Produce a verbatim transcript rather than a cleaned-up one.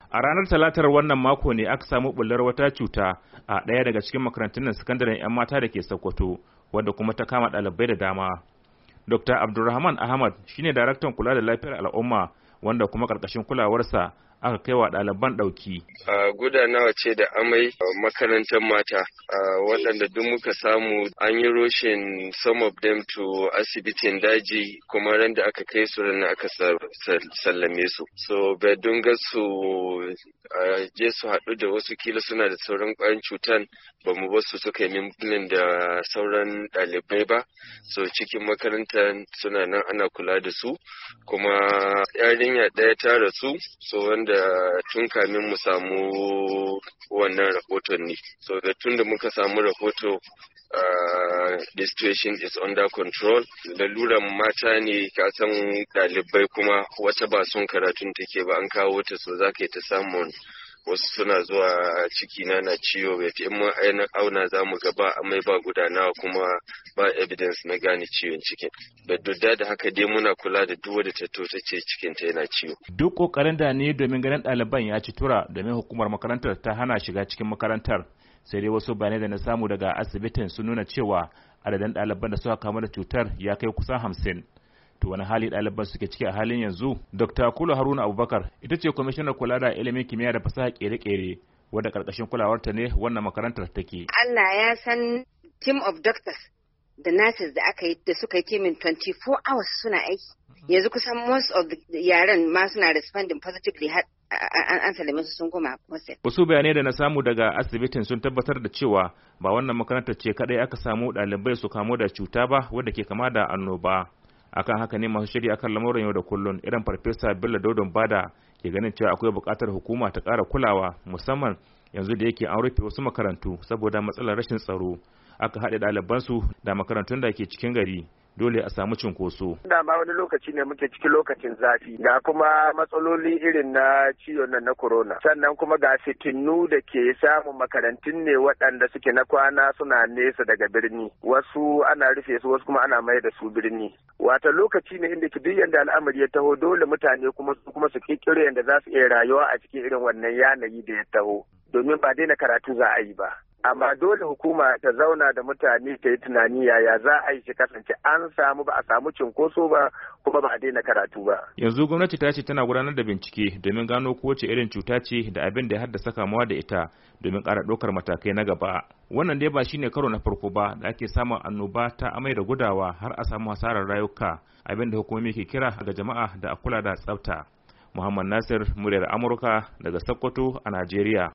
A ranar talatar wannan mako ne aka samu bullar wata cuta a ɗaya daga cikin makarantun sakandaren 'yan mata da ke Sokoto, wadda kuma ta kama ɗalibai da dama. Dokta Abdulrahman Ahmad shine daraktan kula da lafiyar al'umma, wanda kuma ƙarƙashin kulawarsa aka kai wa ɗaliban ɗauki. Uh, gudanawa ce da amai uh, makarantar mata uh, waɗanda duk muka samu an yi roshin some of them to asibitin daji, kuma ran da aka kai su ran aka sallame su. So bai dunga su uh, je su haɗu da wasu kila suna da sauran ƙwayan cutan, ba mu basu suka yi mimplin da sauran ɗalibai ba. So cikin makarantar suna nan ana kula da su, kuma yarinya ɗaya ta rasu, so wanda da tun kamin mu samu wannan rahoton ne. So da tun da muka samu rahoto uh, the situation is under control. Laluran mata ne, ka san ɗalibai kuma wata ba son karatun take ba, an kawo ta, so za ka yi ta samun wasu suna zuwa ciki na na ciwo, bai in mun aina auna za mu ga ba amai ba gudanawa kuma ba evidence na gane ciwon cikin. Da dudda da haka dai muna kula da duk wadda ta to ta ce cikin ta yana ciwo. Duk kokarin da ne domin ganin ɗaliban ya ci tura domin hukumar makarantar ta hana shiga cikin makarantar, sai dai wasu bayanai da na samu daga asibitin sun nuna cewa adadin ɗaliban da suka kamu da cutar ya kai kusan hamsin. To wani hali ɗaliban suke ciki a halin yanzu? Dokta Kulu Haruna Abubakar ita ce kwamishinar kula da ilimin kimiyya da fasaha kere-kere, wadda karkashin kulawarta ne wannan makarantar take. Allah ya san team of doctors da nurses da aka yi da suka yi teaming twenty-four hours suna aiki. Yanzu kusan most of the yaran ma suna responding positively har an salame su sun koma hostel. Wasu bayanai da na samu daga asibitin sun tabbatar da cewa ba wannan makarantar ce kadai aka samu ɗalibai su kamu da cuta ba wadda ke kama da annoba. Akan haka ne masu shirya akan lamuran yau da kullun irin farfesa Bello Dodon Bada ke ganin cewa akwai buƙatar hukuma ta ƙara kulawa, musamman yanzu da yake an rufe wasu makarantu saboda matsalar rashin tsaro. Aka haɗe ɗalibansu da makarantun da ke cikin gari, dole a samu cinkoso. Dama wani lokaci ne muke cikin lokacin zafi, ga kuma matsaloli irin na ciwon nan na corona, sannan kuma ga fitinu da ke samun makarantun ne waɗanda suke na kwana suna nesa daga birni, wasu ana rufe su wasu kuma ana mai da su birni. Wata lokaci ne inda duk yanda al'amari ya taho dole mutane kuma su kuma su kirkiro yanda za su iya rayuwa a cikin irin wannan yanayi da ya taho, domin ba daina karatu za a yi ba. Amma dole hukuma ta zauna da mutane ta yi tunani yaya za a yi shi kasance an samu ba a samu cinkoso ba kuma ba a daina karatu ba. Yanzu gwamnati ta ce tana gudanar da bincike domin gano kowace irin cuta ce da abin da ya haddasa kamuwa da ita domin ƙara ɗaukar matakai na gaba. Wannan dai ba shine karo na farko ba da ake samun annoba ta amai da gudawa har a samu hasarar rayuka, abin da hukumomi ke kira ga jama'a da a kula da tsafta. Muhammad Nasir, muryar Amurka daga Sokoto a Najeriya.